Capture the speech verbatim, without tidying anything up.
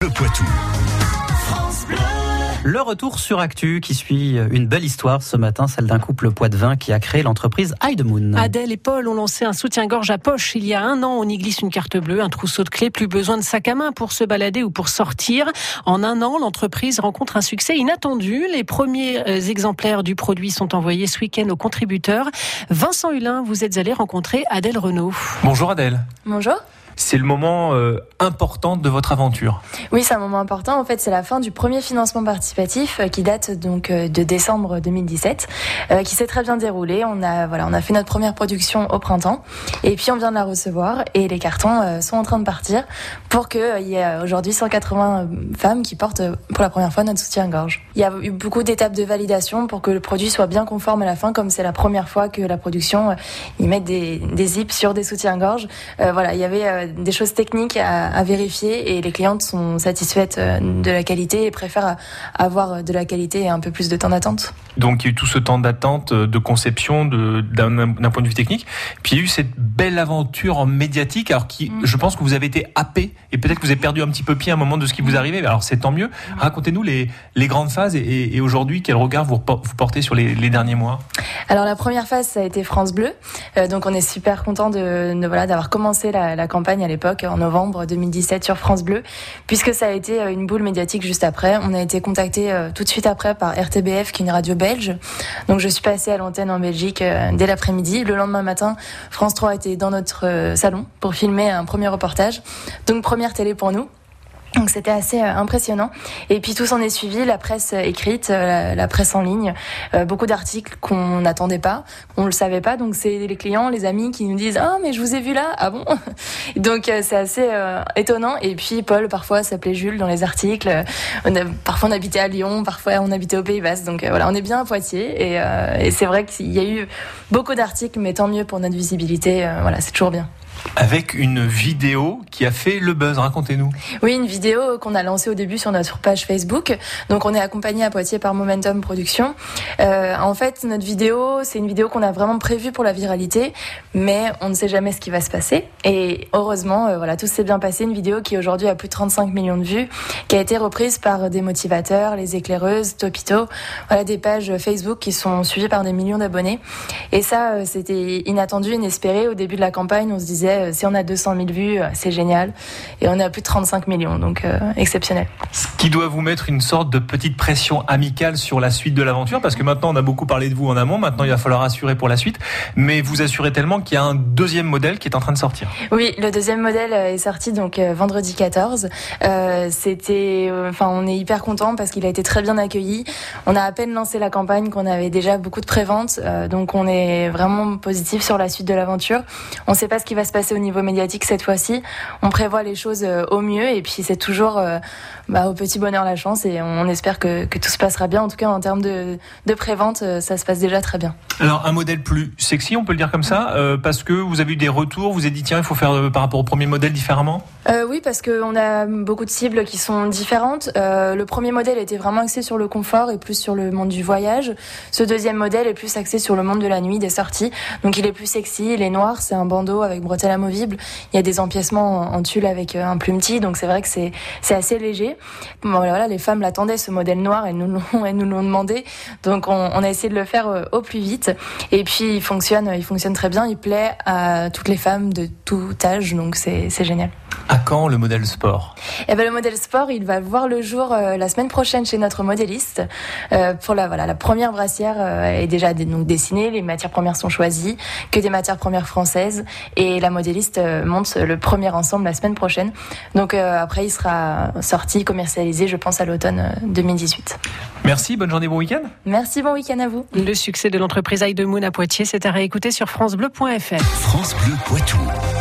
Poitou. Le retour sur Actu qui suit une belle histoire ce matin, celle d'un couple poitevin qui a créé l'entreprise Hide Moon. Adèle et Paul ont lancé un soutien-gorge à poche il y a un an. On y glisse une carte bleue, un trousseau de clés, plus besoin de sac à main pour se balader ou pour sortir. En un an, l'entreprise rencontre un succès inattendu. Les premiers exemplaires du produit sont envoyés ce week-end aux contributeurs. Vincent Hulin, vous êtes allé rencontrer Adèle Renaud. Bonjour Adèle. Bonjour. C'est le moment euh, important de votre aventure. Oui, c'est un moment important. En fait, c'est la fin du premier financement participatif euh, qui date donc euh, de décembre deux mille dix-sept, euh, qui s'est très bien déroulé. On a voilà, on a fait notre première production au printemps, et puis on vient de la recevoir, et les cartons euh, sont en train de partir pour que euh, il y ait aujourd'hui cent quatre-vingts femmes qui portent euh, pour la première fois notre soutien-gorge. Il y a eu beaucoup d'étapes de validation pour que le produit soit bien conforme à la fin, comme c'est la première fois que la production euh, ils mettent des, des zips sur des soutiens-gorge. Euh, voilà, il y avait euh, des choses techniques à, à vérifier, et les clientes sont satisfaites de la qualité et préfèrent avoir de la qualité et un peu plus de temps d'attente. Donc il y a eu tout ce temps d'attente, de conception, de, d'un, d'un point de vue technique. Puis il y a eu cette belle aventure médiatique, alors qui, mmh. je pense que vous avez été happé, et peut-être que vous avez perdu un petit peu pied à un moment de ce qui vous arrivait. Alors c'est tant mieux. Mmh. Racontez-nous les, les grandes phases, et, et, et aujourd'hui, quel regard vous, vous portez sur les, les derniers mois? Alors la première phase, ça a été France Bleu. Euh, donc on est super content de, de voilà d'avoir commencé la, la campagne à l'époque, en novembre deux mille dix-sept, sur France Bleu, puisque ça a été une boule médiatique juste après. On a été contacté euh, tout de suite après par R T B F, qui est une radio belge. Donc je suis passée à l'antenne en Belgique euh, dès l'après-midi. Le lendemain matin, France trois était dans notre euh, salon pour filmer un premier reportage. Donc première télé pour nous. Donc c'était assez euh, impressionnant. Et puis tout s'en est suivi, la presse écrite, euh, la, la presse en ligne, euh, beaucoup d'articles qu'on n'attendait pas, on le savait pas. Donc c'est les clients, les amis qui nous disent « Ah, mais je vous ai vu là, ah bon ?» Donc euh, c'est assez euh, étonnant. Et puis Paul, parfois, s'appelait Jules dans les articles. On a, parfois on habitait à Lyon, parfois on habitait au Pays Basque. Donc euh, voilà, on est bien à Poitiers. Et, euh, et c'est vrai qu'il y a eu beaucoup d'articles, mais tant mieux pour notre visibilité. Euh, voilà, c'est toujours bien. Avec une vidéo qui a fait le buzz, racontez-nous. Oui, une vidéo qu'on a lancée au début sur notre page Facebook. Donc on est accompagné à Poitiers par Momentum Production. Euh, en fait, notre vidéo, c'est une vidéo qu'on a vraiment prévue pour la viralité, mais on ne sait jamais ce qui va se passer. Et heureusement, euh, voilà, tout s'est bien passé. Une vidéo qui aujourd'hui a plus de trente-cinq millions de vues, qui a été reprise par des motivateurs, les éclaireuses, Topito, voilà, des pages Facebook qui sont suivies par des millions d'abonnés. Et ça, euh, c'était inattendu, inespéré. Au début de la campagne, on se disait si on a deux cent mille vues, c'est génial. Et on est à plus de trente-cinq millions, donc euh, exceptionnel. Ce qui doit vous mettre une sorte de petite pression amicale sur la suite de l'aventure, parce que maintenant on a beaucoup parlé de vous en amont, maintenant il va falloir assurer pour la suite. Mais vous assurez tellement qu'il y a un deuxième modèle qui est en train de sortir. Oui, le deuxième modèle est sorti donc euh, vendredi quatorze. Euh, c'était, enfin, euh, on est hyper content parce qu'il a été très bien accueilli. On a à peine lancé la campagne qu'on avait déjà beaucoup de préventes, euh, donc on est vraiment positif sur la suite de l'aventure. On ne sait pas ce qui va se passer au niveau médiatique cette fois-ci. On prévoit les choses au mieux, et puis c'est toujours euh, bah, au petit bonheur la chance, et on espère que, que tout se passera bien. En tout cas, en termes de, de prévente, ça se passe déjà très bien. Alors un modèle plus sexy, on peut le dire comme ça, euh, parce que vous avez eu des retours, vous avez dit tiens, il faut faire euh, par rapport au premier modèle différemment. Euh, oui, parce qu'on a beaucoup de cibles qui sont différentes. Euh, le premier modèle était vraiment axé sur le confort et plus sur le monde du voyage. Ce deuxième modèle est plus axé sur le monde de la nuit, des sorties. Donc il est plus sexy, il est noir, c'est un bandeau avec bretelles amovibles. Il y a des empiècements en, en tulle avec un plumetis, donc c'est vrai que c'est, c'est assez léger. Bon, voilà, les femmes l'attendaient, ce modèle noir, elles nous l'ont, elles nous l'ont demandé. Donc on, on a essayé de le faire au plus vite. Et puis il fonctionne, il fonctionne très bien, il plaît à toutes les femmes de tout âge, donc c'est, c'est génial. À quand le modèle sport ? Eh ben, le modèle sport, il va voir le jour euh, la semaine prochaine chez notre modéliste. Euh, pour la, voilà, la première brassière euh, est déjà dé- donc dessinée, les matières premières sont choisies, que des matières premières françaises, et la modéliste euh, monte le premier ensemble la semaine prochaine. Donc euh, après, il sera sorti, commercialisé, je pense, à l'automne euh, deux mille dix-huit. Merci, bonne journée, bon week-end. Merci, bon week-end à vous. Le succès de l'entreprise Hide Moon à Poitiers, c'est à réécouter sur francebleu point f r. France Bleu Poitou.